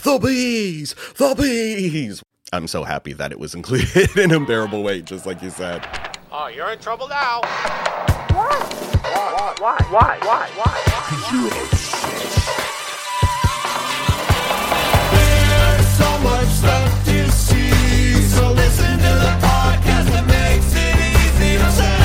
the bees, the bees. I'm so happy that it was included in Unbearable Weight, just like you said. Oh, you're in trouble now. Why? You're obsessed. There's so much stuff to see, so listen to the podcast that makes it easy to say.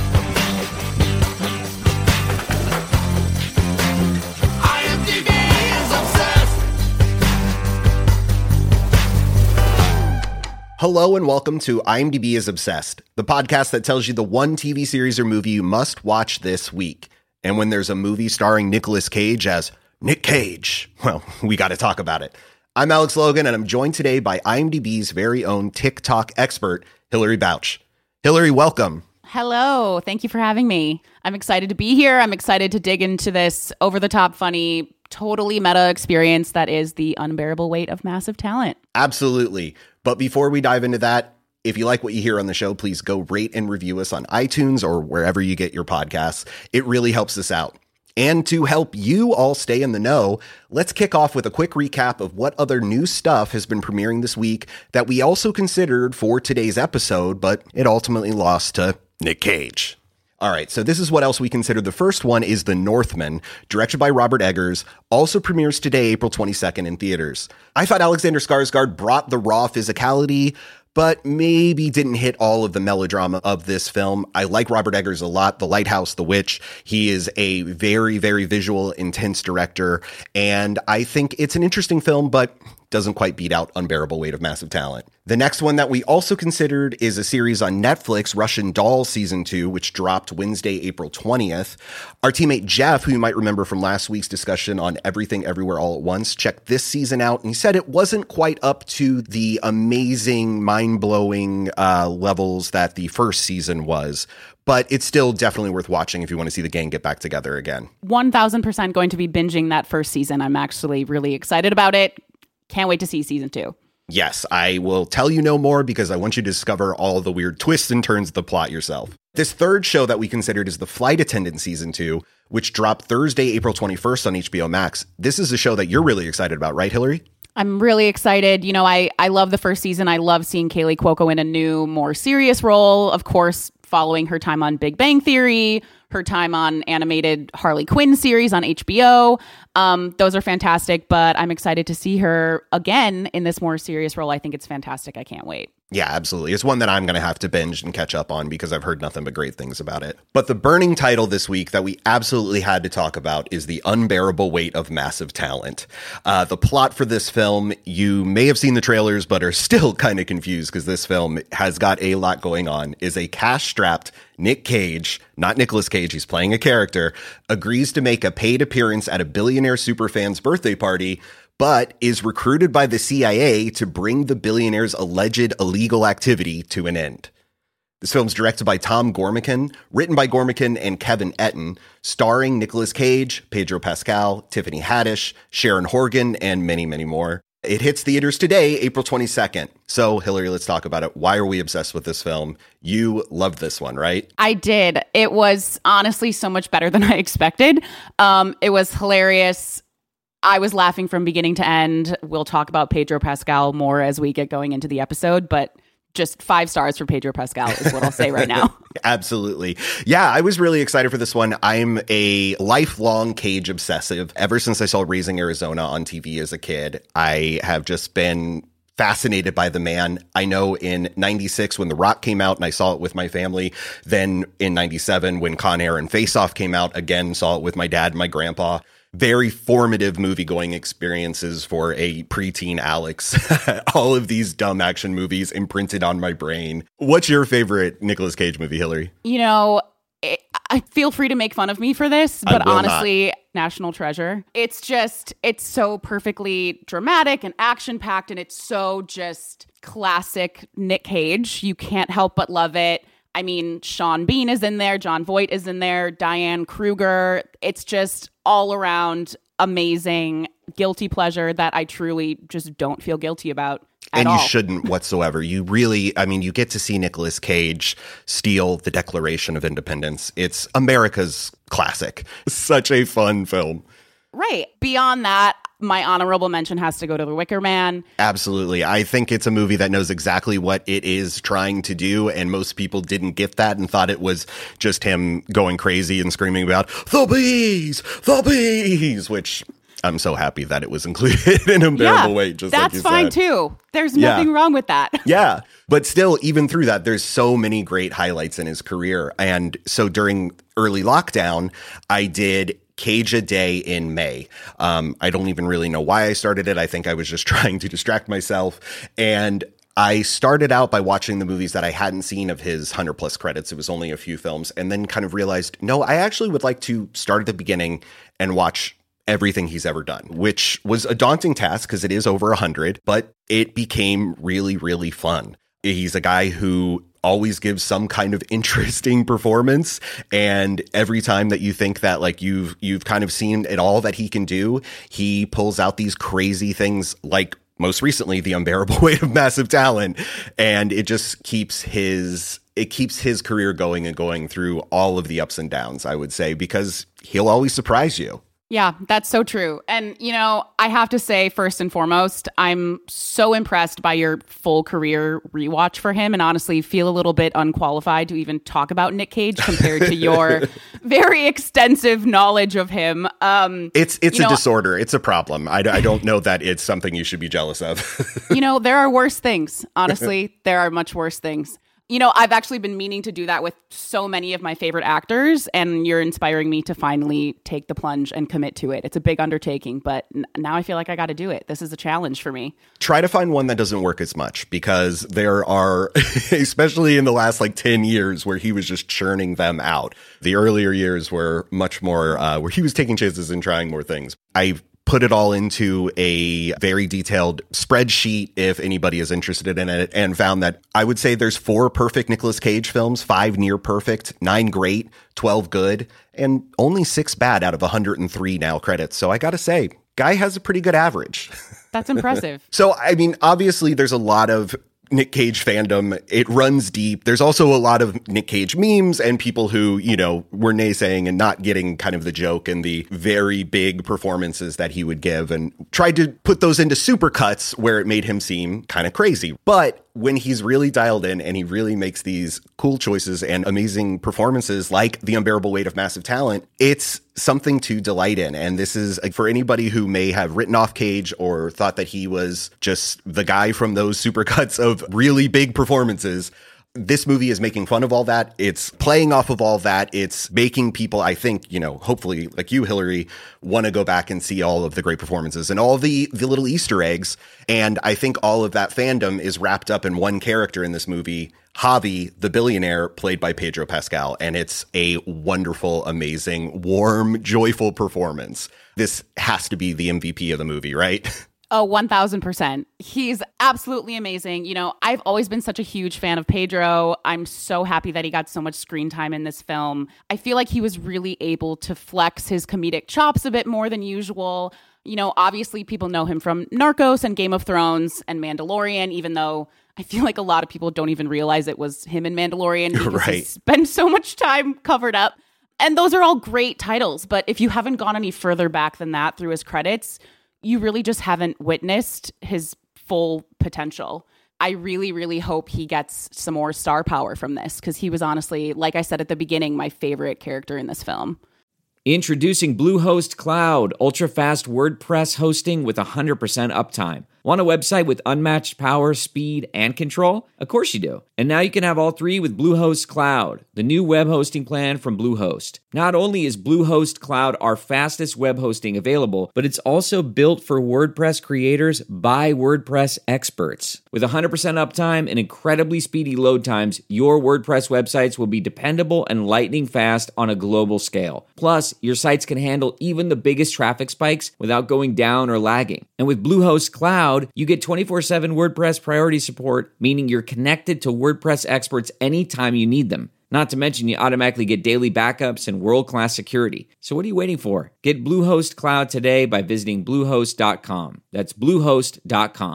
IMDb is obsessed. Hello and welcome to IMDb is Obsessed, the podcast that tells you the one TV series or movie you must watch this week. And when there's a movie starring Nicolas Cage as Nick Cage, well, we got to talk about it. I'm Alex Logan, and I'm joined today by IMDb's very own TikTok expert, Hillary Bouch. Hillary, welcome. Hello. Thank you for having me. I'm excited to be here. I'm excited to dig into this over-the-top funny, totally meta experience that is the unbearable weight of massive talent. Absolutely. But before we dive into that, if you like what you hear on the show, please go rate and review us on iTunes or wherever you get your podcasts. It really helps us out. And to help you all stay in the know, let's kick off with a quick recap of what other new stuff has been premiering this week that we also considered for today's episode, but it ultimately lost to Nick Cage. All right, so this is what else we considered. The first one is The Northman, directed by Robert Eggers, also premieres today, April 22nd in theaters. I thought Alexander Skarsgård brought the raw physicality, but maybe didn't hit all of the melodrama of this film. I like Robert Eggers a lot. The Lighthouse, The Witch. He is a very, very visual, intense director, and I think it's an interesting film, but doesn't quite beat out Unbearable Weight of Massive Talent. The next one that we also considered is a series on Netflix, Russian Doll Season 2, which dropped Wednesday, April 20th. Our teammate Jeff, who you might remember from last week's discussion on Everything Everywhere All at Once, checked this season out, and he said it wasn't quite up to the amazing, mind-blowing levels that the first season was, but it's still definitely worth watching if you want to see the gang get back together again. 1,000% going to be binging that first season. I'm actually really excited about it. Can't wait to see season 2. Yes, I will tell you no more because I want you to discover all the weird twists and turns of the plot yourself. This third show that we considered is The Flight Attendant Season 2, which dropped Thursday, April 21st on HBO Max. This is a show that you're really excited about, right, Hillary? I'm really excited. You know, I love the first season. I love seeing Kaylee Cuoco in a new, more serious role. Of course, following her time on Big Bang Theory, her time on animated Harley Quinn series on HBO. Those are fantastic, but I'm excited to see her again in this more serious role. I think it's fantastic. I can't wait. Yeah, absolutely. It's one that I'm going to have to binge and catch up on because I've heard nothing but great things about it. But the burning title this week that we absolutely had to talk about is The Unbearable Weight of Massive Talent. The plot for this film, you may have seen the trailers, but are still kind of confused because this film has got a lot going on, is a cash-strapped Nick Cage, not Nicolas Cage, he's playing a character, agrees to make a paid appearance at a billionaire superfan's birthday party, but is recruited by the CIA to bring the billionaire's alleged illegal activity to an end. This film's directed by Tom Gormican, written by Gormican and Kevin Etten, starring Nicolas Cage, Pedro Pascal, Tiffany Haddish, Sharon Horgan, and many, many more. It hits theaters today, April 22nd. So, Hillary, let's talk about it. Why are we obsessed with this film? You loved this one, right? I did. It was honestly so much better than I expected. It was hilarious. I was laughing from beginning to end. We'll talk about Pedro Pascal more as we get going into the episode, but just 5 stars for Pedro Pascal is what I'll say right now. Absolutely. Yeah, I was really excited for this one. I'm a lifelong Cage obsessive. Ever since I saw Raising Arizona on TV as a kid, I have just been fascinated by the man. I know in 96 when The Rock came out and I saw it with my family, then in 97 when Con Air and Face Off came out, again saw it with my dad and my grandpa. Very formative movie-going experiences for a preteen Alex. All of these dumb action movies imprinted on my brain. What's your favorite Nicolas Cage movie, Hillary? You know, I feel free to make fun of me for this, but honestly, National Treasure. It's so perfectly dramatic and action-packed, and it's so just classic Nick Cage. You can't help but love it. I mean, Sean Bean is in there, Jon Voight is in there, Diane Kruger. It's just all around amazing guilty pleasure that I truly just don't feel guilty about at all. And you shouldn't whatsoever. You really, I mean, you get to see Nicolas Cage steal the Declaration of Independence. It's America's classic. Such a fun film. Right. Beyond that, My honorable mention has to go to The Wicker Man. Absolutely. I think it's a movie that knows exactly what it is trying to do, and most people didn't get that and thought it was just him going crazy and screaming about the bees, which I'm so happy that it was included in Unbearable Weight. Just that's like you fine said. too. There's nothing wrong with that. Yeah. But still, even through that, there's so many great highlights in his career. And so during early lockdown, I did Cage a Day in May. I don't even really know why I started it. I think I was just trying to distract myself. And I started out by watching the movies that I hadn't seen of his 100+ credits. It was only a few films, and then kind of realized, no, I actually would like to start at the beginning and watch everything he's ever done, which was a daunting task because it is over 100, but it became really, really fun. He's a guy who always gives some kind of interesting performance, and every time that you think that like you've kind of seen it all that he can do, he pulls out these crazy things, like most recently The Unbearable Weight of Massive Talent, and it just keeps his career going and going through all of the ups and downs, I would say, because he'll always surprise you. Yeah, that's so true. And, you know, I have to say, first and foremost, I'm so impressed by your full career rewatch for him, and honestly feel a little bit unqualified to even talk about Nick Cage compared to your very extensive knowledge of him. It's a disorder. It's a problem. I don't know that it's something you should be jealous of. You know, there are worse things. Honestly, there are much worse things. You know, I've actually been meaning to do that with so many of my favorite actors, and you're inspiring me to finally take the plunge and commit to it. It's a big undertaking, but now I feel like I got to do it. This is a challenge for me. Try to find one that doesn't work as much, because there are, especially in the last like 10 years where he was just churning them out. The earlier years were much more where he was taking chances and trying more things. I put it all into a very detailed spreadsheet if anybody is interested in it, and found that I would say there's 4 perfect Nicolas Cage films, 5 near perfect, 9 great, 12 good, and only 6 bad out of 103 now credits. So I got to say, guy has a pretty good average. That's impressive. So, I mean, obviously there's a lot of Nick Cage fandom. It runs deep. There's also a lot of Nick Cage memes and people who, you know, were naysaying and not getting kind of the joke and the very big performances that he would give, and tried to put those into supercuts where it made him seem kind of crazy. But when he's really dialed in and he really makes these cool choices and amazing performances like The Unbearable Weight of Massive Talent, it's something to delight in. And this is for anybody who may have written off Cage or thought that he was just the guy from those supercuts of really big performances. This movie is making fun of all that. It's playing off of all that. It's making people, I think, you know, hopefully like you, Hillary, want to go back and see all of the great performances and all the little Easter eggs. And I think all of that fandom is wrapped up in one character in this movie, Javi, the billionaire, played by Pedro Pascal. And it's a wonderful, amazing, warm, joyful performance. This has to be the MVP of the movie, right? Oh, 1000%. He's absolutely amazing. You know, I've always been such a huge fan of Pedro. I'm so happy that he got so much screen time in this film. I feel like he was really able to flex his comedic chops a bit more than usual. You know, obviously people know him from Narcos and Game of Thrones and Mandalorian, even though I feel like a lot of people don't even realize it was him in Mandalorian because Right. he spent so much time covered up. And those are all great titles. But if you haven't gone any further back than that through his credits, you really just haven't witnessed his full potential. I really, really hope he gets some more star power from this, because he was honestly, like I said at the beginning, my favorite character in this film. Introducing Bluehost Cloud, ultra-fast WordPress hosting with 100% uptime. Want a website with unmatched power, speed, and control? Of course you do. And now you can have all 3 with Bluehost Cloud, the new web hosting plan from Bluehost. Not only is Bluehost Cloud our fastest web hosting available, but it's also built for WordPress creators by WordPress experts. With 100% uptime and incredibly speedy load times, your WordPress websites will be dependable and lightning fast on a global scale. Plus, your sites can handle even the biggest traffic spikes without going down or lagging. And with Bluehost Cloud, you get 24/7 WordPress priority support, meaning you're connected to WordPress experts anytime you need them. Not to mention, you automatically get daily backups and world-class security. So what are you waiting for? Get Bluehost Cloud today by visiting Bluehost.com. That's Bluehost.com.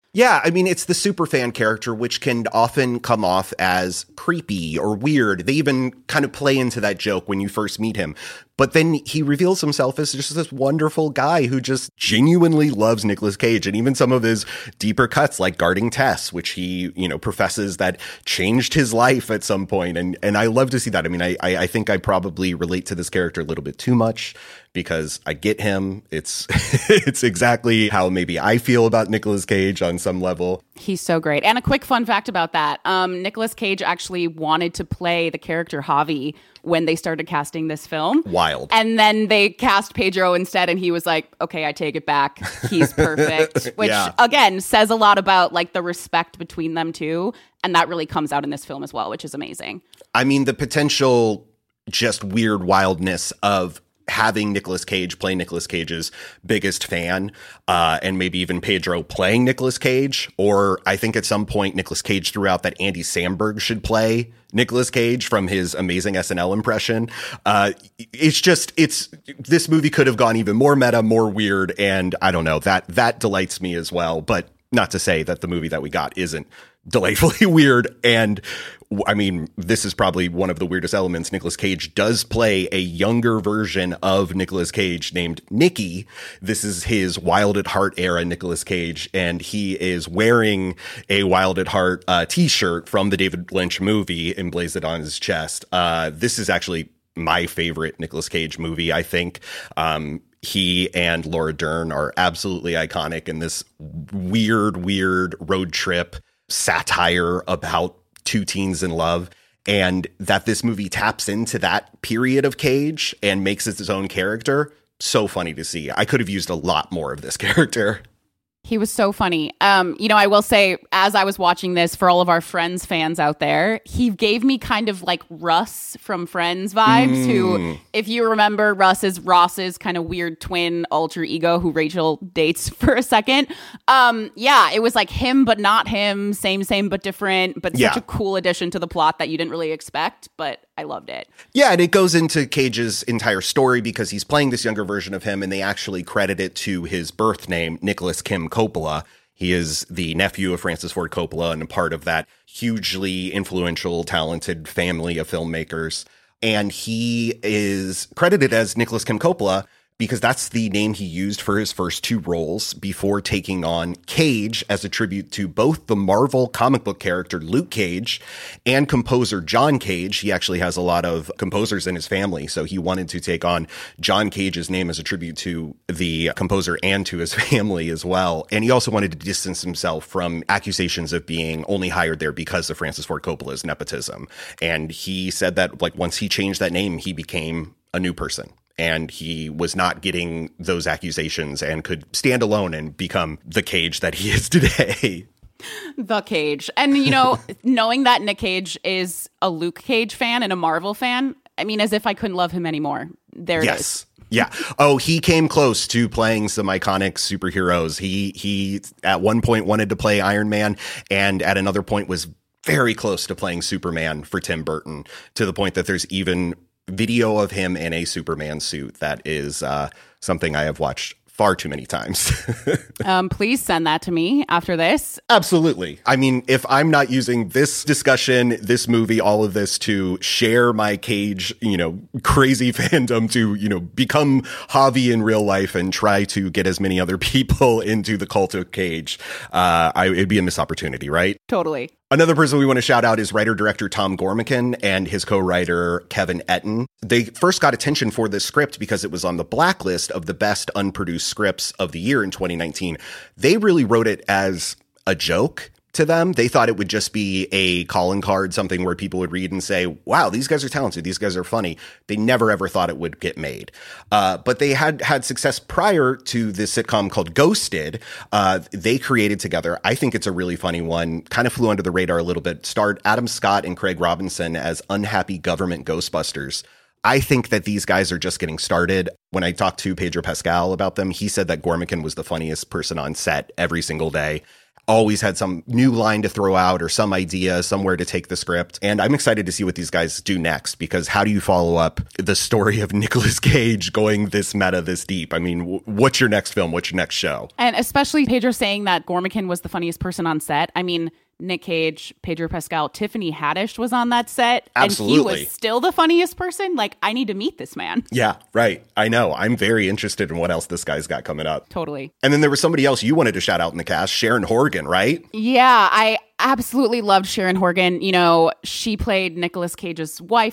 Yeah, I mean, it's the superfan character, which can often come off as creepy or weird. They even kind of play into that joke when you first meet him. But then he reveals himself as just this wonderful guy who just genuinely loves Nicolas Cage. And even some of his deeper cuts, like Guarding Tess, which he, professes that changed his life at some point. And I love to see that. I mean, I think I probably relate to this character a little bit too much because I get him. It's it's exactly how maybe I feel about Nicolas Cage on some level. He's so great. And a quick fun fact about that. Nicolas Cage actually wanted to play the character Javi when they started casting this film. Wild. And then they cast Pedro instead, and he was like, okay, I take it back. He's perfect. Which, again, says a lot about like the respect between them two. And that really comes out in this film as well, which is amazing. I mean, the potential just weird wildness of having Nicolas Cage play Nicolas Cage's biggest fan, and maybe even Pedro playing Nicolas Cage. Or I think at some point Nicolas Cage threw out that Andy Samberg should play Nicolas Cage from his amazing SNL impression. This movie could have gone even more meta, more weird, and I don't know, that delights me as well. But not to say that the movie that we got isn't delightfully weird. And I mean, this is probably one of the weirdest elements. Nicolas Cage does play a younger version of Nicolas Cage named Nicky. This is his Wild at Heart era Nicolas Cage, and he is wearing a Wild at Heart t-shirt from the David Lynch movie emblazoned on his chest. This is actually my favorite Nicolas Cage movie, I think. He and Laura Dern are absolutely iconic in this weird road trip satire about two teens in love, and that this movie taps into that period of Cage and makes it his own character. So funny to see. I could have used a lot more of this character. He was so funny. I will say, as I was watching this, for all of our Friends fans out there, he gave me kind of like Russ from Friends vibes, who, if you remember, Russ is Ross's kind of weird twin alter ego who Rachel dates for a second. It was like him, but not him, same, but different, but such a cool addition to the plot that you didn't really expect, but I loved it. Yeah, and it goes into Cage's entire story because he's playing this younger version of him, and they actually credit it to his birth name, Nicholas Kim Coppola. He is the nephew of Francis Ford Coppola and a part of that hugely influential, talented family of filmmakers. And he is credited as Nicholas Kim Coppola because that's the name he used for his first two roles before taking on Cage as a tribute to both the Marvel comic book character Luke Cage and composer John Cage. He actually has a lot of composers in his family, so he wanted to take on John Cage's name as a tribute to the composer and to his family as well. And he also wanted to distance himself from accusations of being only hired there because of Francis Ford Coppola's nepotism. And he said that like once he changed that name, he became a new person. And he was not getting those accusations and could stand alone and become the Cage that he is today. The Cage. And, knowing that Nick Cage is a Luke Cage fan and a Marvel fan, I mean, as if I couldn't love him anymore. There it is. Yeah. Oh, he came close to playing some iconic superheroes. He at one point wanted to play Iron Man, and at another point was very close to playing Superman for Tim Burton, to the point that there's even video of him in a Superman suit. That is something I have watched far too many times. Please send that to me after this. Absolutely. I mean, if I'm not using this discussion, this movie, all of this to share my Cage, crazy fandom to, become Javi in real life and try to get as many other people into the cult of Cage, it'd be a missed opportunity, right? Totally. Another person we want to shout out is writer-director Tom Gormican and his co-writer Kevin Etten. They first got attention for this script because it was on the blacklist of the best unproduced scripts of the year in 2019. They really wrote it as a joke to them. They thought it would just be a calling card, something where people would read and say, wow, these guys are talented. These guys are funny. They never, ever thought it would get made. But they had success prior to this sitcom called Ghosted. They created together. I think it's a really funny one. Kind of flew under the radar a little bit. Starred Adam Scott and Craig Robinson as unhappy government Ghostbusters. I think that these guys are just getting started. When I talked to Pedro Pascal about them, he said that Gormican was the funniest person on set every single day. always had some new line to throw out or some idea, somewhere to take the script. And I'm excited to see what these guys do next, because how do you follow up the story of Nicolas Cage going this meta, this deep? I mean, what's your next film? What's your next show? And especially Pedro saying that Gormican was the funniest person on set. I mean, Nick Cage, Pedro Pascal, Tiffany Haddish was on that set. Absolutely. And he was still the funniest person. Like, I need to meet this man. Yeah, right. I know. I'm very interested in what else this guy's got coming up. Totally. And then there was somebody else you wanted to shout out in the cast, Sharon Horgan, right? Yeah, I absolutely loved Sharon Horgan. You know, she played Nick Cage's wife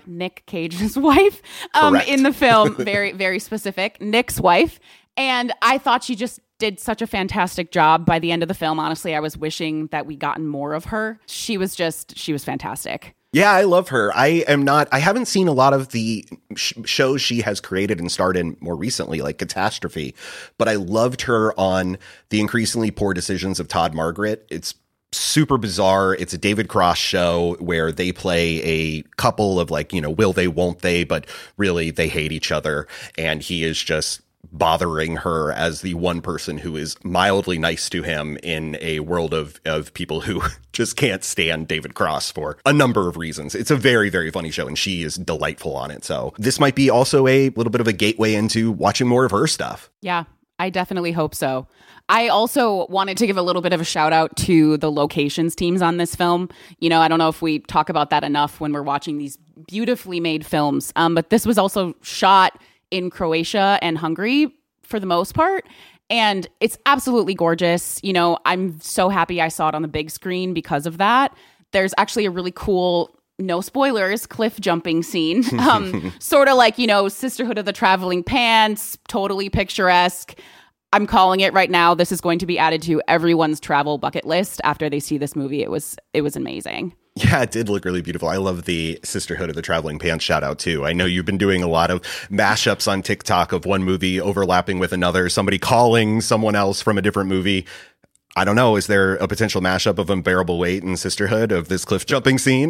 in the film. Very, very specific. Nick's wife. And I thought she just did such a fantastic job by the end of the film. Honestly, I was wishing that we gotten more of her. She was fantastic. Yeah, I love her. I haven't seen a lot of the shows she has created and starred in more recently, like Catastrophe, but I loved her on The Increasingly Poor Decisions of Todd Margaret. It's super bizarre. It's a David Cross show where they play a couple of, like, you know, will they, won't they, but really they hate each other. And he is just bothering her as the one person who is mildly nice to him in a world of people who just can't stand David Cross for a number of reasons. It's a very, very funny show, and she is delightful on it. So this might be also a little bit of a gateway into watching more of her stuff. Yeah, I definitely hope so. I also wanted to give a little bit of a shout out to the locations teams on this film. You know, I don't know if we talk about that enough when we're watching these beautifully made films, but this was also shot in Croatia and Hungary for the most part. And it's absolutely gorgeous. You know, I'm so happy I saw it on the big screen because of that. There's actually a really cool, no spoilers, cliff jumping scene. Sort of like, you know, Sisterhood of the Traveling Pants, totally picturesque. I'm calling it right now. This is going to be added to everyone's travel bucket list after they see this movie. It was amazing. Yeah, it did look really beautiful. I love the Sisterhood of the Traveling Pants shout out too. I know you've been doing a lot of mashups on TikTok of one movie overlapping with another, somebody calling someone else from a different movie. I don't know. Is there a potential mashup of Unbearable Weight and Sisterhood of this cliff jumping scene?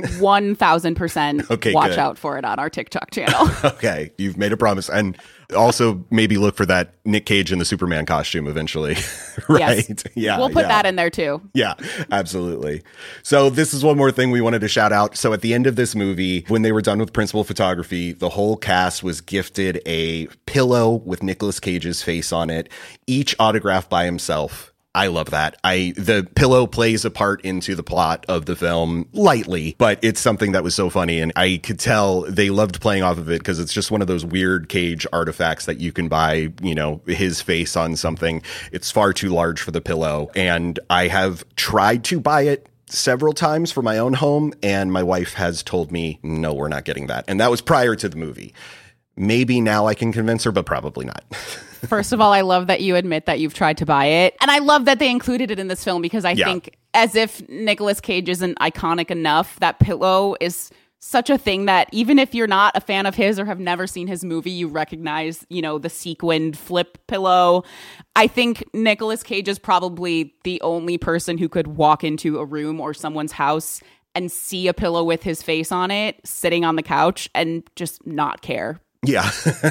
1,000%. Okay, watch good. out for it on our TikTok channel. Okay, you've made a promise. And also maybe look for that Nick Cage in the Superman costume eventually. Right? Yes. Yeah. We'll put that in there too. Yeah, absolutely. So this is one more thing we wanted to shout out. So at the end of this movie, when they were done with principal photography, the whole cast was gifted a pillow with Nicolas Cage's face on it, each autographed by himself. I love that. The pillow plays a part into the plot of the film lightly, but it's something that was so funny. And I could tell they loved playing off of it because it's just one of those weird Cage artifacts that you can buy, you know, his face on something. It's far too large for the pillow. And I have tried to buy it several times for my own home, and my wife has told me, no, we're not getting that. And that was prior to the movie. Maybe now I can convince her, but probably not. First of all, I love that you admit that you've tried to buy it. And I love that they included it in this film because I think as if Nicolas Cage isn't iconic enough, that pillow is such a thing that even if you're not a fan of his or have never seen his movie, you recognize, you know, the sequined flip pillow. I think Nicolas Cage is probably the only person who could walk into a room or someone's house and see a pillow with his face on it sitting on the couch and just not care. Yeah.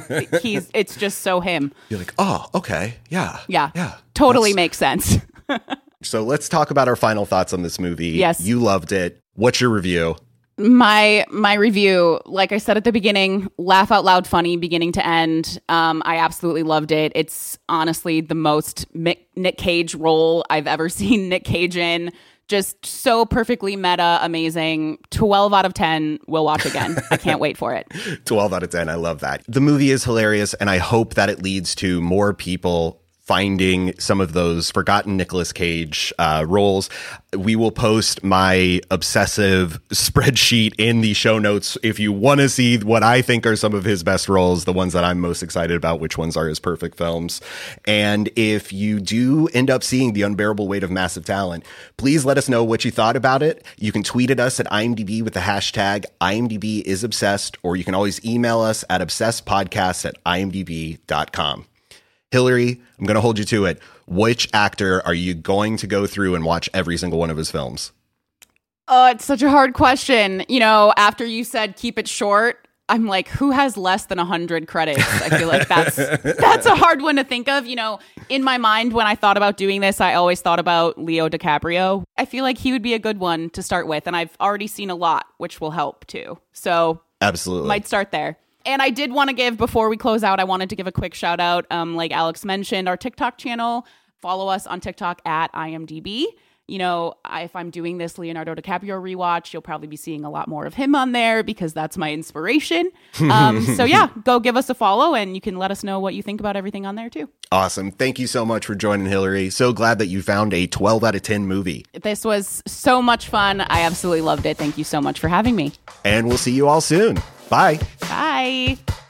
It's just so him. You're like, oh, okay. Yeah. Yeah. Totally makes sense. So let's talk about our final thoughts on this movie. Yes. You loved it. What's your review? My review, like I said at the beginning, laugh out loud funny beginning to end. I absolutely loved it. It's honestly the most Nick Cage role I've ever seen Nick Cage in. Just so perfectly meta, amazing. 12 out of 10. We'll watch again. I can't wait for it. 12 out of 10. I love that. The movie is hilarious, and I hope that it leads to more people finding some of those forgotten Nicolas Cage roles. We will post my obsessive spreadsheet in the show notes if you want to see what I think are some of his best roles, the ones that I'm most excited about, which ones are his perfect films. And if you do end up seeing The Unbearable Weight of Massive Talent, please let us know what you thought about it. You can tweet at us at IMDb with the hashtag IMDbIsObsessed, or you can always email us at obsessedpodcast@imdb.com. Hillary, I'm going to hold you to it. Which actor are you going to go through and watch every single one of his films? It's such a hard question. You know, after you said keep it short, I'm like, who has less than 100 credits? I feel like that's a hard one to think of. You know, in my mind, when I thought about doing this, I always thought about Leo DiCaprio. I feel like he would be a good one to start with. And I've already seen a lot, which will help too. So absolutely might start there. And I did want to give, before we close out, I wanted to give a quick shout out. Like Alex mentioned, our TikTok channel. Follow us on TikTok at IMDb. You know, if I'm doing this Leonardo DiCaprio rewatch, you'll probably be seeing a lot more of him on there because that's my inspiration. So yeah, go give us a follow and you can let us know what you think about everything on there too. Awesome. Thank you so much for joining, Hillary. So glad that you found a 12 out of 10 movie. This was so much fun. I absolutely loved it. Thank you so much for having me. And we'll see you all soon. Bye. Bye.